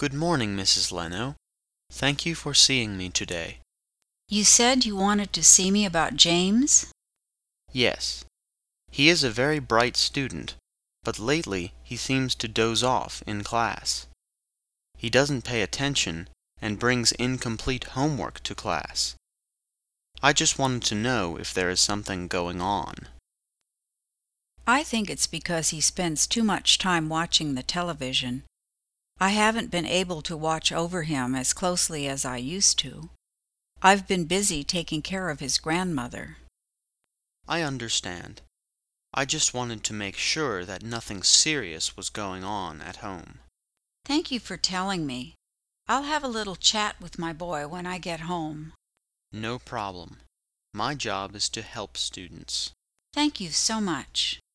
Good morning, Mrs. Leno. Thank you for seeing me today. You said you wanted to see me about James? Yes, he is a very bright student, but lately he seems to doze off in class. He doesn't pay attention and brings incomplete homework to class. I just wanted to know if there is something going on. I think it's because he spends too much time watching the television. I haven't been able to watch over him as closely as I used to. I've been busy taking care of his grandmother. I understand. I just wanted to make sure that nothing serious was going on at home. Thank you for telling me. I'll have a little chat with my boy when I get home. No problem. My job is to help students. Thank you so much.